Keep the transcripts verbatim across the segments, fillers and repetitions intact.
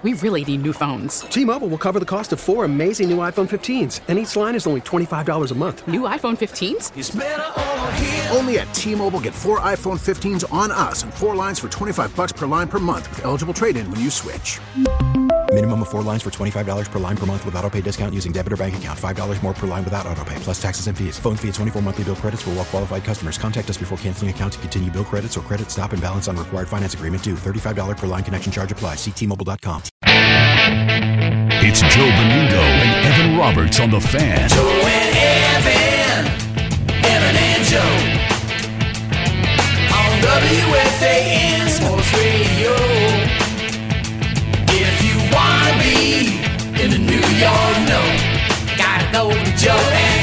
We really need new phones. T-Mobile will cover the cost of four amazing new iPhone fifteens, and each line is only twenty-five dollars a month. New iPhone fifteens? It's better over here. Only at T-Mobile, get four iPhone fifteens on us and four lines for twenty-five dollars per line per month with eligible trade-in when you switch. Minimum of four lines for twenty-five dollars per line per month with autopay discount using debit or bank account. five dollars more per line without autopay, plus taxes and fees. Phone fee at twenty-four monthly bill credits for well-qualified customers. Contact us before canceling account to continue bill credits or credit stop and balance on required finance agreement due. thirty-five dollars per line connection charge applies. See T Mobile dot com. It's Joe Benudo and Evan Roberts on The Fan. Joe and Evan, Evan and Joe, on W F A N Sports Radio. If you wanna be in the New York, no, gotta go to Joe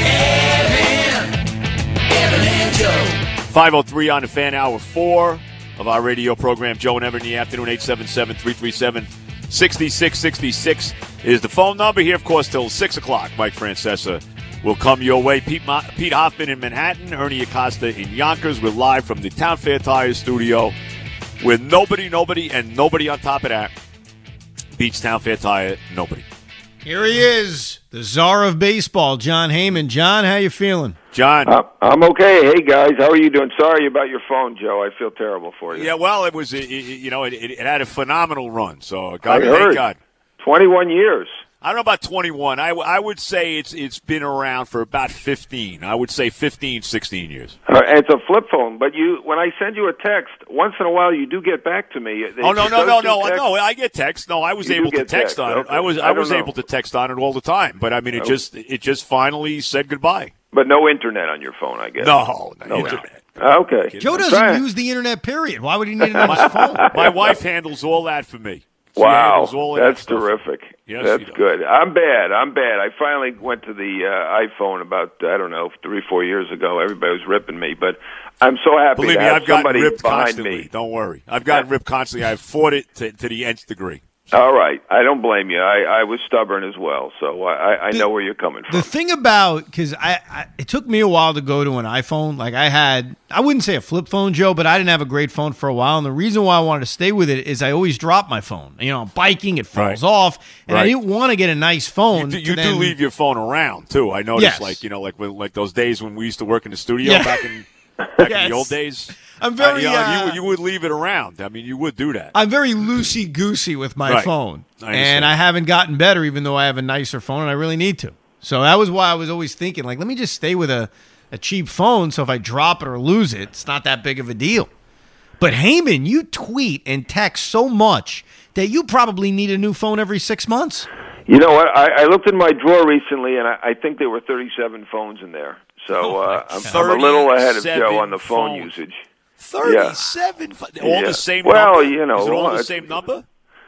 and Evan, Evan and Joe. five oh three on The Fan, hour four of our radio program. Joe and Evan in the afternoon. Eight seven seven, three three seven, six six six six is the phone number here, of course, till six o'clock. Mike Francesa will come your way. Pete, Ma- Pete Hoffman in Manhattan, Ernie Acosta in Yonkers. We're live from the Town Fair Tires studio with nobody, nobody, and nobody on top of that beats Town Fair Tire, nobody. Here he is, the czar of baseball, John Heyman. John, how you feeling? John. Uh, I'm okay. Hey, guys. How are you doing? Sorry about your phone, Joe. I feel terrible for you. Yeah, well, it was, it, it, you know, it, it had a phenomenal run. So, God, I heard. thank God. twenty-one years. I don't know about twenty-one. I, I would say it's it's been around for about fifteen. I would say fifteen, sixteen years. Uh, it's a flip phone, but you when I send you a text, once in a while you do get back to me. Oh no no no no no! I get text. No, I was You do able to get text, text. on Okay. it. I was I I, don't was know. able to text on it all the time. But I mean, it Oh. just it just finally said goodbye. But no internet on your phone, I guess. No, no, No. internet. Okay. Joe I'm doesn't trying. use the internet, period. Why would he need it on his phone? My wife handles all that for me. She Wow, handles all of that that's stuff. terrific. Yes, that's she does. good. I'm bad. I'm bad. I finally went to the uh, iPhone about I don't know three, four years ago. Everybody was ripping me, but I'm so happy Believe to me, have I've gotten somebody ripped behind constantly. me. Don't worry, I've gotten ripped constantly. I've fought it to, to the nth degree. All right, I don't blame you. I, I was stubborn as well, so I, I The- know where you're coming from. The thing about, because I, I, it took me a while to go to an iPhone. Like I had, I wouldn't say a flip phone, Joe, but I didn't have a great phone for a while. And the reason why I wanted to stay with it is I always drop my phone. You know, I'm biking, it falls Right. off, and I Right. didn't want to get a nice phone. You, do, to you then- do leave your phone around too. I noticed, Yes. like you know, like when, like those days when we used to work in the studio Yeah. back in back in Yes. the old days. I'm very, Uh, you, know, uh, you, you would leave it around. I mean, you would do that. I'm very loosey goosey with my Right. phone, I understand. and I haven't gotten better, even though I have a nicer phone, and I really need to. So that was why I was always thinking, like, let me just stay with a, a cheap phone. So if I drop it or lose it, it's not that big of a deal. But Heyman, you tweet and text so much that you probably need a new phone every six months. You know what? I, I looked in my drawer recently, and I, I think there were thirty-seven phones in there. So Oh, uh, I'm, I'm a little ahead of thirty-seven Joe on the phone phones. usage. Thirty-seven. pho- All Yeah. the same. Well, number? you know, is it all the it's- same number?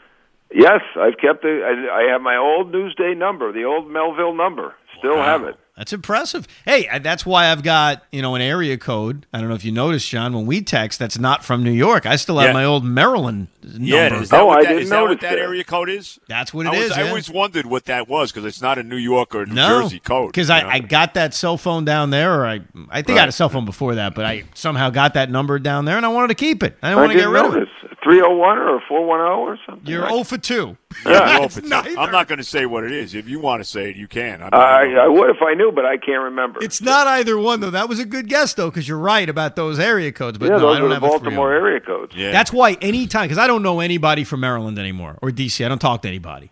Yes, I've kept it. I, I have my old Newsday number, the old Melville number. Still Wow. have it. That's impressive. Hey, I- that's why I've got, you know, an area code. I don't know if you noticed, John, when we text, that's not from New York. I still have Yeah. my old Maryland Yeah. number. Is that Oh, what I that, didn't is that what notice that that. area code is? That's what I it was, is. I yeah. always wondered what that was because it's not a New York or New No, Jersey code. because you I, know? I got that cell phone down there, or I I think I had a Right. cell phone before that, but I somehow got that number down there, and I wanted to keep it. I didn't I want to get didn't rid of notice. it. three oh one or four one oh or something. You're right? zero for two. Yeah, It's no, neither. I'm not going to say what it is. If you want to say it, you can. I'm not- I, I would if I knew, but I can't remember. It's not either one, though. That was a good guess, though, because you're right about those area codes. But yeah, no, those I don't are the have a three oh. Baltimore area codes. Yeah. That's why anytime, because I don't know anybody from Maryland anymore or D C. I don't talk to anybody.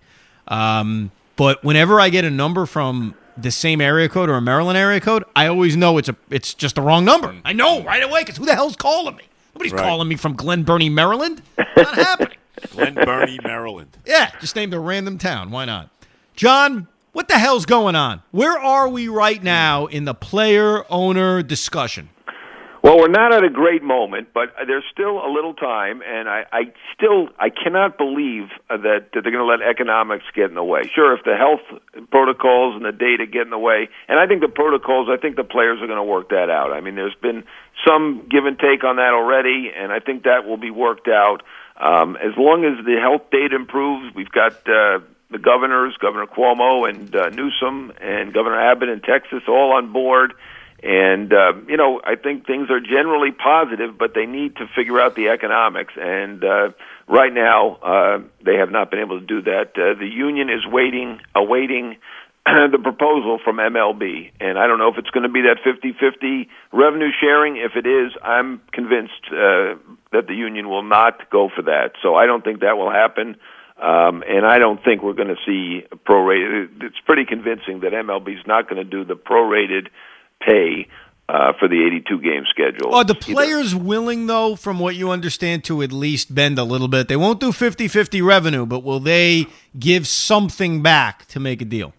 Um, but whenever I get a number from the same area code or a Maryland area code, I always know it's a it's just the wrong number. I know right away because who the hell's calling me? Nobody's Right. calling me from Glen Burnie, Maryland. Not happening. Glen Burnie, Maryland. Yeah, just named a random town. Why not? John, what the hell's going on? Where are we right now in the player-owner discussion? Well, we're not at a great moment, but there's still a little time, and I, I still I cannot believe uh, that, that they're going to let economics get in the way. Sure, if the health protocols and the data get in the way, and I think the protocols, I think the players are going to work that out. I mean, there's been some give and take on that already, and I think that will be worked out. Um, as long as the health data improves, we've got uh, the governors, Governor Cuomo and uh, Newsom and Governor Abbott in Texas all on board. And, uh, you know, I think things are generally positive, but they need to figure out the economics. And uh, right now, uh, they have not been able to do that. Uh, the union is waiting, awaiting the proposal from M L B, and I don't know if it's going to be that fifty-fifty revenue sharing. If it is, I'm convinced uh, that the union will not go for that. So I don't think that will happen, um, and I don't think we're going to see prorated. It's pretty convincing that M L B is not going to do the prorated pay uh, for the eighty-two game schedule. Are the players either. willing, though, from what you understand, to at least bend a little bit? They won't do fifty-fifty revenue, but will they give something back to make a deal?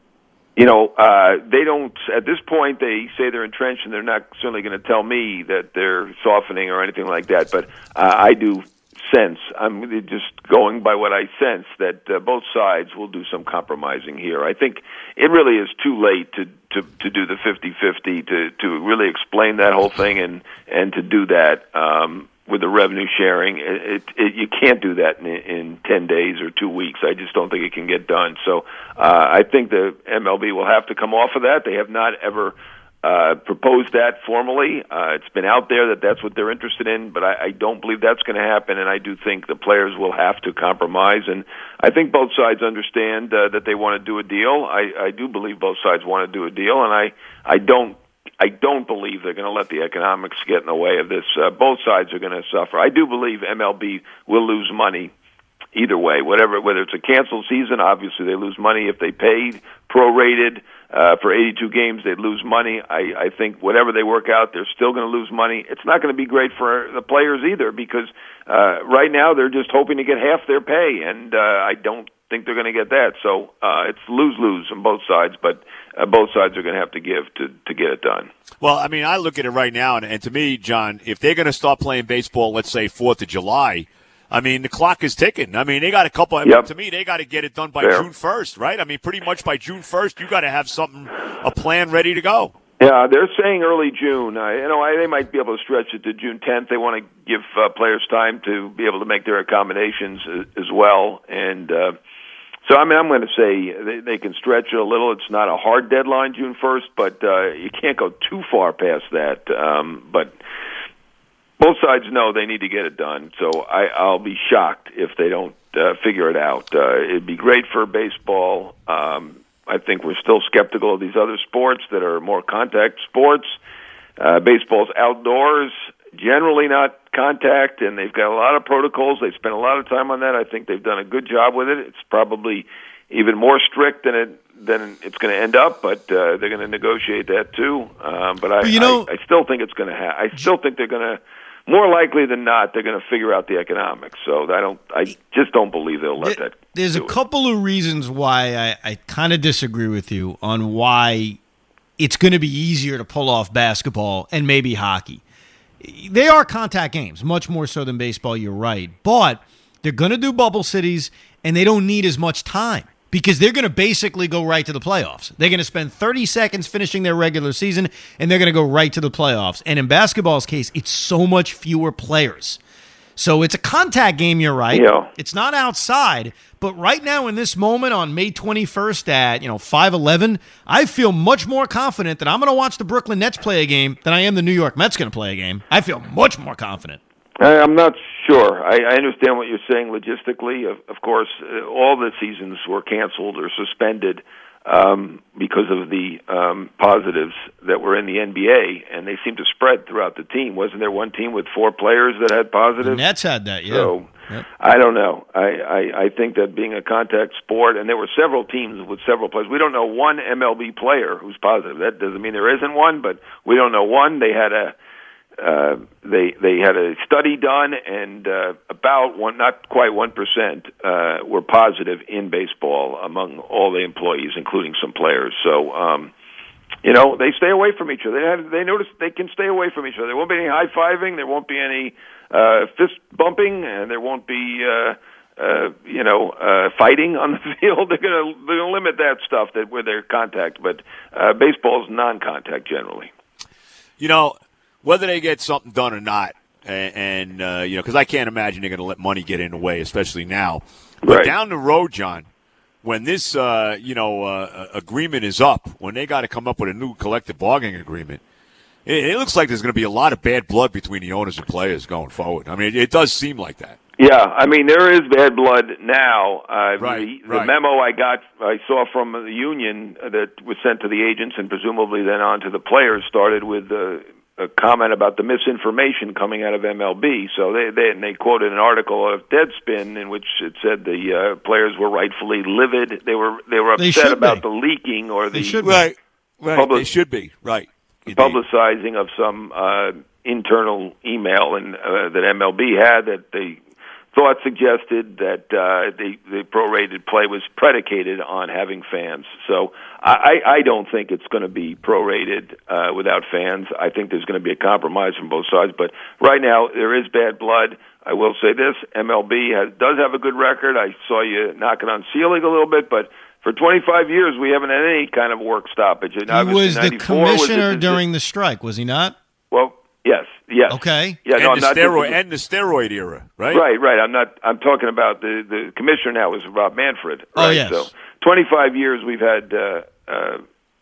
You know, uh, they don't, at this point, they say they're entrenched, and they're not certainly going to tell me that they're softening or anything like that, but uh, I do sense, I'm just going by what I sense, that uh, both sides will do some compromising here. I think it really is too late to, to, to do the fifty-fifty, to, to really explain that whole thing and, and to do that um, with the revenue sharing. It, it, it, you can't do that in, in ten days or two weeks. I just don't think it can get done. So uh, I think the M L B will have to come off of that. They have not ever uh, proposed that formally. Uh, it's been out there that that's what they're interested in, but I, I don't believe that's going to happen, and I do think the players will have to compromise. And I think both sides understand uh, that they want to do a deal. I, I do believe both sides want to do a deal, and I, I don't I don't believe they're going to let the economics get in the way of this. Uh, both sides are going to suffer. I do believe M L B will lose money either way. Whatever, whether it's a canceled season, obviously they lose money. If they paid prorated uh, for eighty-two games, they'd lose money. I, I think whatever they work out, they're still going to lose money. It's not going to be great for the players either, because uh, right now they're just hoping to get half their pay, and uh, I don't think they're going to get that. So uh, it's lose-lose on both sides, but uh, both sides are going to have to give to, to get it done. Well, I mean, I look at it right now, and, and to me, John, if they're going to start playing baseball, let's say fourth of July, I mean, the clock is ticking. I mean, they got a couple. I mean, yep. To me, they got to get it done by Fair. June first, right? I mean, pretty much by June first, you got to have something, a plan ready to go. Yeah, they're saying early June. Uh, you know, I, they might be able to stretch it to June tenth. They want to give uh, players time to be able to make their accommodations uh, as well. And uh, so, I mean, I'm going to say they, they can stretch it a little. It's not a hard deadline, June first, but uh, you can't go too far past that. Um, but both sides know they need to get it done, so I, I'll be shocked if they don't uh, figure it out. Uh, it'd be great for baseball. Um, I think we're still skeptical of these other sports that are more contact sports. Uh, baseball's outdoors, generally not contact, and they've got a lot of protocols. They spent a lot of time on that. I think they've done a good job with it. It's probably even more strict than it than it's going to end up, but uh, they're going to negotiate that too. Um, but I, you know, I, I still think it's going to happen. I still think they're going to. More likely than not, they're going to figure out the economics. So I don't. I just don't believe they'll let that. There's a couple of reasons why I, I kind of disagree with you on why it's going to be easier to pull off basketball and maybe hockey. They are contact games, much more so than baseball. You're right, but they're going to do bubble cities, and they don't need as much time, because they're going to basically go right to the playoffs. They're going to spend thirty seconds finishing their regular season, and they're going to go right to the playoffs. And in basketball's case, it's so much fewer players. So it's a contact game, you're right. Yeah. It's not outside. But right now in this moment on May twenty-first at, you know, five eleven, I feel much more confident that I'm going to watch the Brooklyn Nets play a game than I am the New York Mets going to play a game. I feel much more confident. I'm not sure. I, I understand what you're saying logistically. Of, of course, uh, all the seasons were canceled or suspended um, because of the um, positives that were in the N B A, and they seem to spread throughout the team. Wasn't there one team with four players that had positives? The Nets had that, yeah. So yep. I don't know. I, I, I think that being a contact sport, and there were several teams with several players. We don't know one M L B player who's positive. That doesn't mean there isn't one, but we don't know one. They had a Uh, they they had a study done, and uh, about one, not quite one percent, uh, were positive in baseball among all the employees, including some players. So, um, you know, they stay away from each other. They have, they notice they can stay away from each other. There won't be any high fiving. There won't be any uh, fist bumping, and there won't be uh, uh, you know uh, fighting on the field. They're going to they're going to limit that stuff that where they're contact, but uh, baseball is non-contact generally. You know, whether they get something done or not, and, and uh, you know, because I can't imagine they're going to let money get in the way, especially now. But Right. down the road, John, when this uh, you know uh, agreement is up, when they got to come up with a new collective bargaining agreement, it, it looks like there's going to be a lot of bad blood between the owners and players going forward. I mean, it, it does seem like that. Yeah, I mean there is bad blood now. Uh, Right, the, the right. memo I got, I saw from the union that was sent to the agents and presumably then on to the players, started with uh, a comment about the misinformation coming out of M L B. So they they, and they quoted an article of Deadspin in which it said the uh, players were rightfully livid. They were they were They upset should about be. the leaking or the They should be. Right, right. Public- They should be right. Indeed. publicizing of some uh, internal email and uh, that M L B had that they thought suggested that uh, the the prorated play was predicated on having fans. So I, I don't think it's going to be prorated uh, without fans. I think there's going to be a compromise from both sides. But right now there is bad blood. I will say this: M L B has, does have a good record. I saw you knocking on ceiling a little bit, but for twenty-five years we haven't had any kind of work stoppage. And He obviously was the ninety-four was commissioner the- during the strike, was he not? Well, yes, yes. Okay. Yeah, and no, I'm the not steroid just- and the steroid era, right? Right, right. I'm not. I'm talking about the the commissioner now is Rob Manfred. Right? Oh, yes. So twenty-five years we've had uh, uh,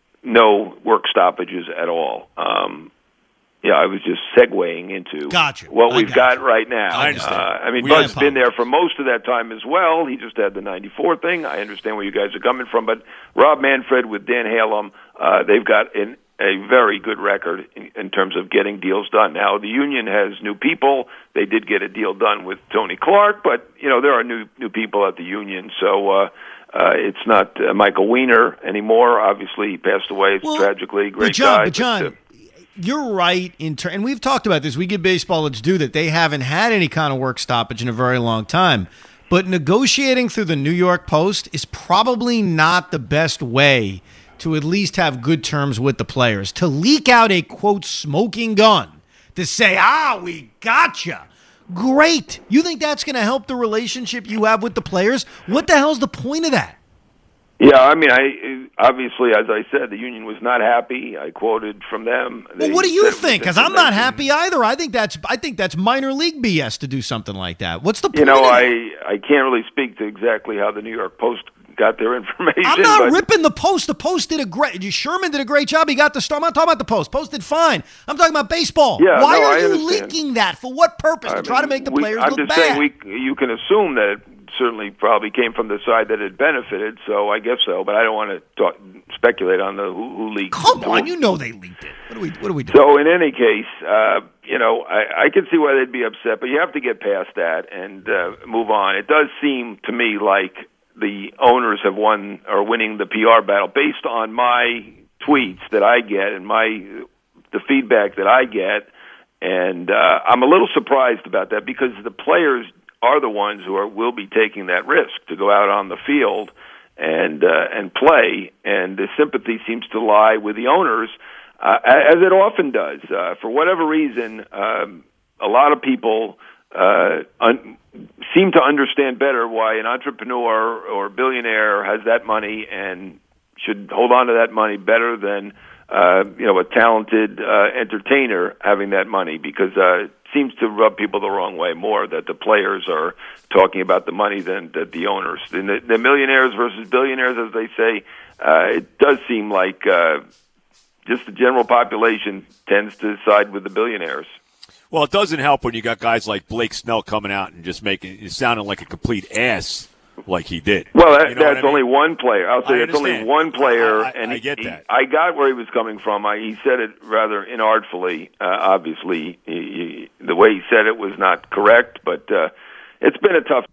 no work stoppages at all. Um, yeah, I was just segueing into Gotcha. what I we've gotcha. got right now. I understand. Uh, I mean, We Bud's apologize. been there for most of that time as well. He just had the ninety-four thing. I understand where you guys are coming from, but Rob Manfred with Dan Halem, uh, they've got an a very good record in, in terms of getting deals done. Now, the union has new people. They did get a deal done with Tony Clark, but, you know, there are new new people at the union. So uh, uh, it's not uh, Michael Weiner anymore. Obviously, he passed away Well, tragically. Great but John, guy. but John, uh, you're right in ter- and we've talked about this. We give baseball its due that they haven't had any kind of work stoppage in a very long time. But negotiating through the New York Post is probably not the best way to at least have good terms with the players. To leak out a, quote, smoking gun, to say, ah, we gotcha. Great. You think that's going to help the relationship you have with the players? What the hell's the point of that? Yeah, I mean, I obviously, as I said, the union was not happy. I quoted from them. Well, They what do said you it was think? Because I'm not information. happy either. I think that's I think that's minor league B S to do something like that. What's the point? You know, of that? I I can't really speak to exactly how the New York Post got their information. I'm not but ripping the Post. The Post did a great. Sherman did a great job. He got the star. I'm not talking about the Post. Post did fine. I'm talking about baseball. Yeah, Why no, are I you understand. leaking that? For what purpose? I to try to mean, make the we- players I'm look just bad. saying, we you can assume that it certainly probably came from the side that it benefited. So I guess so, but I don't want to talk, speculate on the who, who leaked. Come it. on, you know they leaked it. What do we? What do we do? So in any case, uh, you know, I, I can see why they'd be upset, but you have to get past that and uh, move on. It does seem to me like the owners have won or winning the P R battle based on my tweets that I get and my the feedback that I get, and uh, I'm a little surprised about that because the players are the ones who are will be taking that risk to go out on the field and uh, and play, and the sympathy seems to lie with the owners, uh, as it often does. Uh, for whatever reason, um, a lot of people uh, un- seem to understand better why an entrepreneur or billionaire has that money and should hold on to that money better than uh, you know a talented uh, entertainer having that money, because uh, it seems to rub people the wrong way more that the players are talking about the money than that the owners. And the, the millionaires versus billionaires, as they say, uh, it does seem like uh, just the general population tends to side with the billionaires. Well, it doesn't help when you got guys like Blake Snell coming out and just making it sounding like a complete ass, like he did. Well, that, You know what that's I mean? only one player. I'll say I it's only understand. one player, I- I- and I he- get he- that. I got where he was coming from. I, he said it rather inartfully. Uh, obviously, he, he, the way he said it was not correct, but uh, it's been a tough.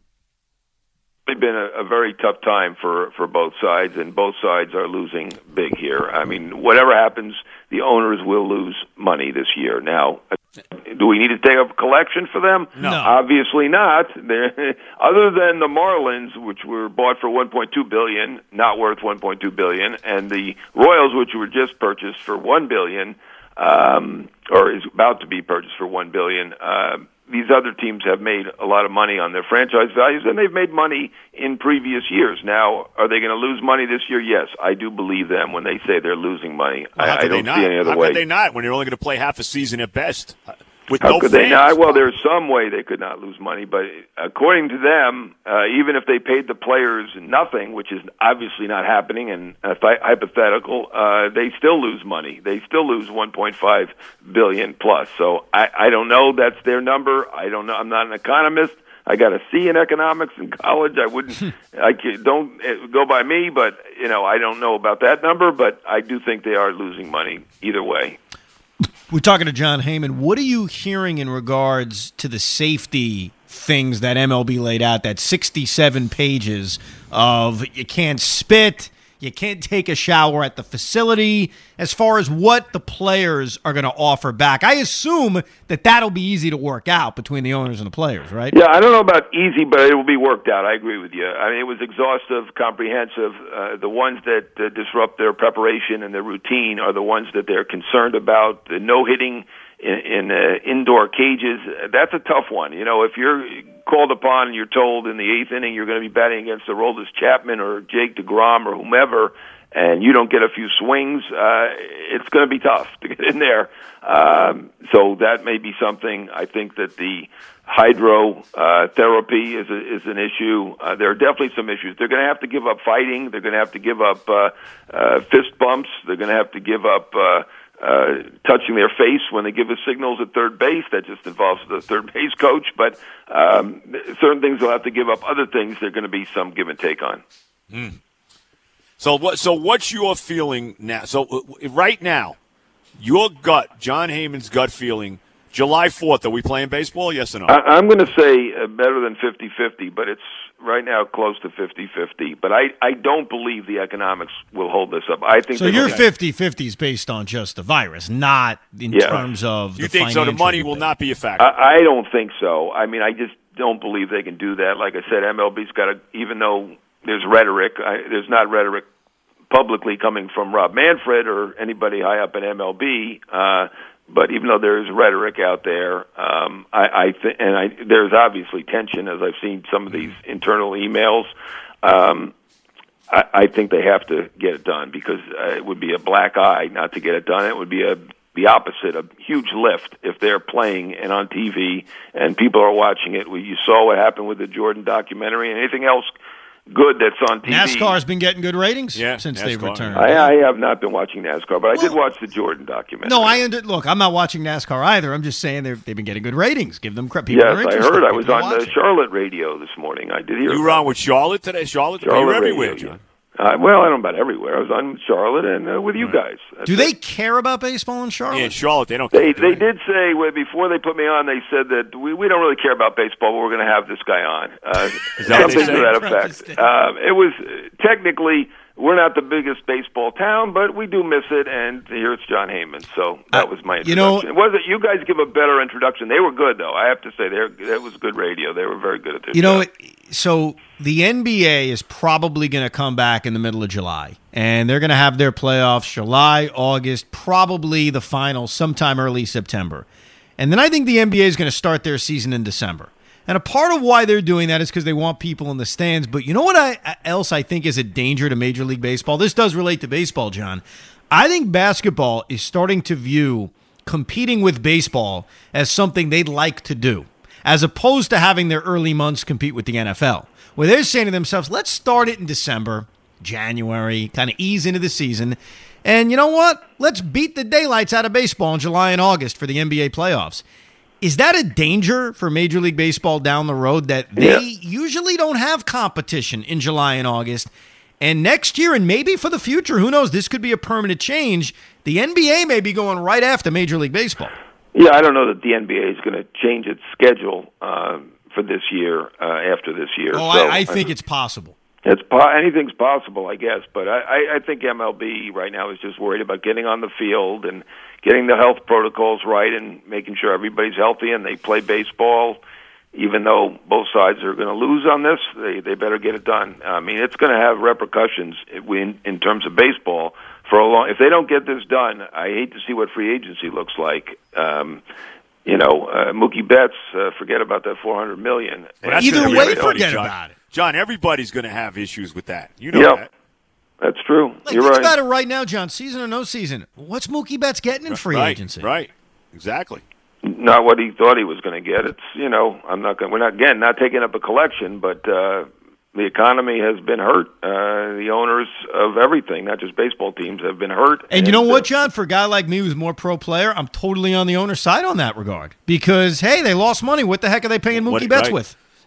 It's been a, a very tough time for, for both sides, and both sides are losing big here. I mean, whatever happens, the owners will lose money this year. Now, do we need to take up a collection for them? No. Obviously not. They're, other than the Marlins, which were bought for one point two billion dollars, not worth one point two billion dollars, and the Royals, which were just purchased for one billion dollars, um, or is about to be purchased for one billion dollars. Uh, these other teams have made a lot of money on their franchise values, and they've made money in previous years. Now, are they going to lose money this year? Yes, I do believe them when they say they're losing money. Well, how I, I could they don't not? see any other how way. could they not when you're only going to play half a season at best? With How no could they fans? not? Well, there's some way they could not lose money, but according to them, uh, even if they paid the players nothing, which is obviously not happening and uh, hy- hypothetical, uh, they still lose money. They still lose one point five billion dollars plus. So I, I don't know. That's their number. I don't know. I'm not an economist, I got a C in economics in college. I wouldn't. I can, don't go by me, but you know, I don't know about that number. But I do think they are losing money either way. We're talking to Jon Heyman. What are you hearing in regards to the safety things that M L B laid out? That sixty-seven pages of you can't spit, you can't take a shower at the facility, as far as what the players are going to offer back. I assume that that'll be easy to work out between the owners and the players, right? Yeah, I don't know about easy, but it will be worked out. I agree with you. I mean, it was exhaustive, comprehensive. Uh, the ones that uh, disrupt their preparation and their routine are the ones that they're concerned about. The no-hitting in, in uh, indoor cages, that's a tough one. You know, if you're called upon and you're told in the eighth inning you're going to be batting against Aroldis Chapman or Jake DeGrom or whomever, and you don't get a few swings, uh, it's going to be tough to get in there. Um, so that may be something. I think that the hydro uh, therapy is a, is an issue. Uh, there are definitely some issues. They're going to have to give up fighting. They're going to have to give up uh, uh, fist bumps. They're going to have to give up uh, uh, touching their face when they give us signals at third base. That just involves the third base coach. But um, certain things they'll have to give up. Other things there are going to be some give and take on. Mm. So what? So what's your feeling now? So uh, right now, your gut, Jon Heyman's gut feeling, July fourth, are we playing baseball, yes or no? I, I'm going to say uh, better than fifty-fifty, but it's right now close to fifty-fifty. But I, I don't believe the economics will hold this up. I think so. Your fifty-fifty is based on just the virus, not in yeah. terms of you the think so? The money impact. will not be a factor. I, I don't think so. I mean, I just don't believe they can do that. Like I said, M L B's got to, even though there's rhetoric, I, there's not rhetoric publicly coming from Rob Manfred or anybody high up at M L B. Uh, But even though there is rhetoric out there, um, I, I th- and I, there's obviously tension, as I've seen some of these internal emails. Um, I, I think they have to get it done because uh, it would be a black eye not to get it done. It would be a the opposite, a huge lift if they're playing and on T V and people are watching it. You saw what happened with the Jordan documentary and anything else good that's on T V. NASCAR's been getting good ratings yeah, since NASCAR. they've returned. I, I have not been watching NASCAR, but I well, did watch the Jordan documentary. No, I under, look. I'm not watching NASCAR either. I'm just saying they've they've been getting good ratings. Give them credit. People yes, are I interested. heard. I was People on the watching. Charlotte radio this morning. I did hear. You were on with Charlotte today. Charlotte, Charlotte you were radio, everywhere, yeah. John. Uh, well, I don't know about everywhere. I was on Charlotte and uh, with you guys. That's Do they it. care about baseball in Charlotte? Yeah, in Charlotte, they don't. They care, they did say well, before they put me on. They said that we, we don't really care about baseball, but we're going to have this guy on. Uh, Is that what they something to said? that effect. Uh, it was uh, technically we're not the biggest baseball town, but we do miss it. And here it's Jon Heyman. So that Uh, was my you know- introduction. It wasn't you guys give a better introduction. They were good though. I have to say they that was good radio. They were very good at their You know, job. so the N B A is probably going to come back in the middle of July, and they're going to have their playoffs July, August, probably the finals sometime early September. And then I think the N B A is going to start their season in December. And a part of why they're doing that is because they want people in the stands. But you know what I, else I think is a danger to Major League Baseball? This does relate to baseball, John. I think basketball is starting to view competing with baseball as something they'd like to do, as opposed to having their early months compete with the N F L, where they're saying to themselves, let's start it in December, January, kind of ease into the season. And you know what? Let's beat the daylights out of baseball in July and August for the N B A playoffs. Is that a danger for Major League Baseball down the road that they Yeah. usually don't have competition in July and August? And next year, and maybe for the future, who knows, this could be a permanent change. The N B A may be going right after Major League Baseball. Yeah, I don't know that the N B A is going to change its schedule um, for this year uh, after this year. Oh, so, I, I think it's possible. It's po- anything's possible, I guess. But I, I, I think M L B right now is just worried about getting on the field and getting the health protocols right and making sure everybody's healthy and they play baseball. Even though both sides are going to lose on this, they they better get it done. I mean, it's going to have repercussions in in terms of baseball for a long. If they don't get this done, I hate to see what free agency looks like. Um, you know, uh, Mookie Betts, uh, forget about that four hundred million. Well, that's Either gonna be way, everybody, forget John. about it. John, everybody's going to have issues with that. You know Yep. that. That's true. Like, You're think right. about it right now, John. Season or no season, what's Mookie Betts getting in free right, agency? Right, exactly. Not what he thought he was going to get. It's you know, I'm not going. We're not again not taking up a collection, but uh, the economy has been hurt. Uh, the owners of everything, not just baseball teams, have been hurt. And you know uh, what, John? For a guy like me who's more pro player, I'm totally on the owner's side on that regard. Because, hey, they lost money. What the heck are they paying Mookie What- Betts right. with?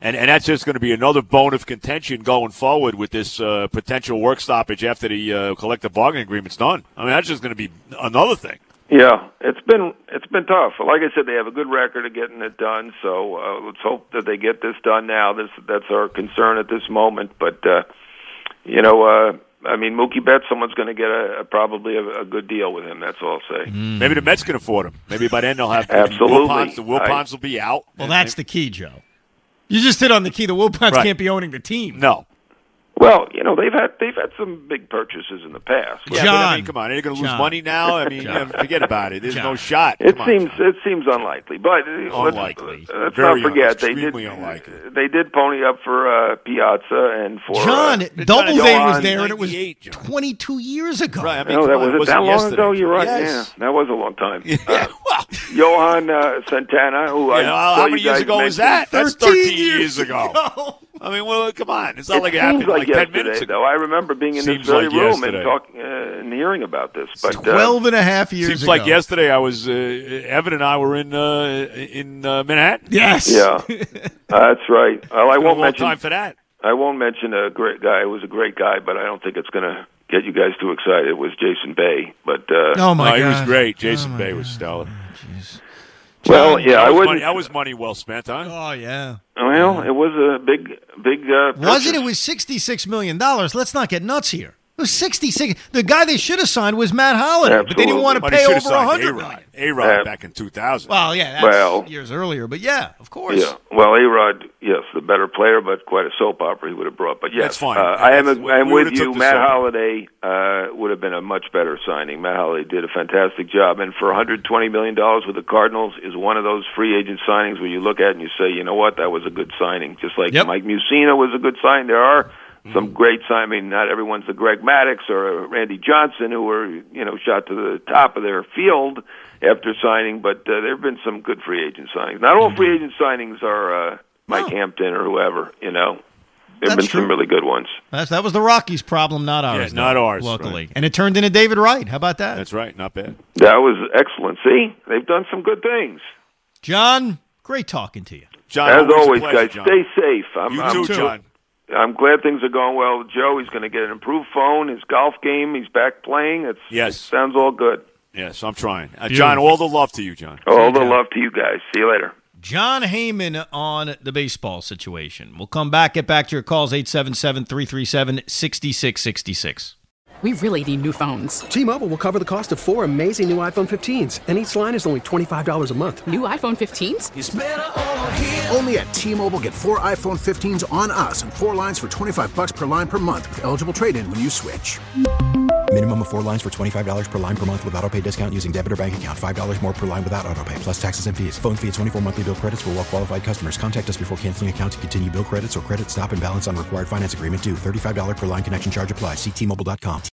And and that's just going to be another bone of contention going forward with this uh, potential work stoppage after the uh, collective bargaining agreement's done. I mean, that's just going to be another thing. Yeah, it's been it's been tough. Like I said, they have a good record of getting it done. So uh, let's hope that they get this done now. This that's our concern at this moment. But uh, you know, uh, I mean, Mookie Betts, someone's going to get a, a probably a, a good deal with him. That's all I'll say. Mm. Maybe the Mets can afford him. Maybe by then they'll have absolutely. Wilpons, the Wilpons will be out. Well, that's the key, Joe. You just hit on the key. The Wilpons right. can't be owning the team. No. Well, you know, they've had they've had some big purchases in the past. Yeah, John, but, I mean, come on, are they going to lose John. money now? I mean, John. forget about it. There's John. no shot. It Come seems on, it seems unlikely, but unlikely. Let's, let's Very not forget un- they did extremely unlikely. they did pony up for uh, Piazza and for John, uh, Doubleday was Johan. there, and it was ninety-eight, John. twenty-two years ago. Right, I mean, No, come that on, was it it wasn't that long yesterday. ago. You're right. Yes. Yeah, that was a long time. Yeah, Uh, well, Johan uh, Santana, who I you know, saw how you many years guys ago was mention- that? That's thirteen years ago. I mean, well, come on. It's not It like it seems happened like like ten yesterday, minutes ago. though. I remember being in Seems this very like room yesterday. and talking uh, and hearing about this. But uh, Twelve and a half years Seems ago. like yesterday I was, uh, Evan and I were in uh, in uh, Manhattan. Yes. yeah, that's right. Well, I It's been a won't long mention. time for that. I won't mention a great guy. It was a great guy, but I don't think it's going to get you guys too excited. It was Jason Bay, but uh, Oh, my no, God. he was great. Jason Oh, Bay my was God. stellar. Jeez. well, yeah, that I was wouldn't. money, that was money well spent, huh? Oh, yeah. Well, it was a big, big. Uh, Was it? purchase. It was sixty-six million dollars. Let's not get nuts here. It was sixty-six. The guy they should have signed was Matt Holliday, but they didn't Absolutely. want to But he pay should over have signed one hundred A-Rod. million. A-Rod Yeah. back in two thousand. Well, yeah, that's Well- years earlier, but yeah, of course. Yeah. Well, A-Rod, yes, the better player, but quite a soap opera he would have brought. But yes, That's fine. Uh, I am. That's- we- I am we with would've you. took the Matt soap opera. Holliday uh, would have been a much better signing. Matt Holliday did a fantastic job, and for one hundred twenty million dollars with the Cardinals is one of those free agent signings where you look at it and you say, you know what, that was a good signing. Just like Yep. Mike Mussina was a good sign. There are some great sign. I mean, not everyone's the Greg Maddux or Randy Johnson who were, you know, shot to the top of their field after signing, but uh, there have been some good free agent signings. Not all free agent signings are uh, Mike No. Hampton or whoever, you know. There have That's been true. some really good ones. That's, that was the Rockies' problem, not ours. Yeah, not though, ours, Luckily. right. And it turned into David Wright. How about that? That's right. Not bad. That was excellent. See, they've done some good things. John, great talking to you. John, As always, a always, pleasure, guys, John. stay safe. I'm, You I'm, too, John. I'm glad things are going well with Joe. He's going to get an improved phone, his golf game. He's back playing. It's, Yes. sounds all good. Yes, I'm trying. Uh, John, all the love to you, John. All the love to you guys. See you later. John Heyman on the baseball situation. We'll come back, get back to your calls, eight seven seven, three three seven, six six six six. We really need new phones. T-Mobile will cover the cost of four amazing new iPhone fifteens, and each line is only twenty-five dollars a month. New iPhone fifteens? It's better over here. Only at T-Mobile, get four iPhone fifteens on us and four lines for twenty-five bucks per line per month with eligible trade-in when you switch. Minimum of four lines for twenty-five dollars per line per month with auto pay discount using debit or bank account. five dollars more per line without auto pay, plus taxes and fees. Phone fee at twenty-four monthly bill credits for well-qualified customers. Contact us before canceling account to continue bill credits or credit stop and balance on required finance agreement due. thirty-five dollars per line connection charge applies. See T Mobile dot com.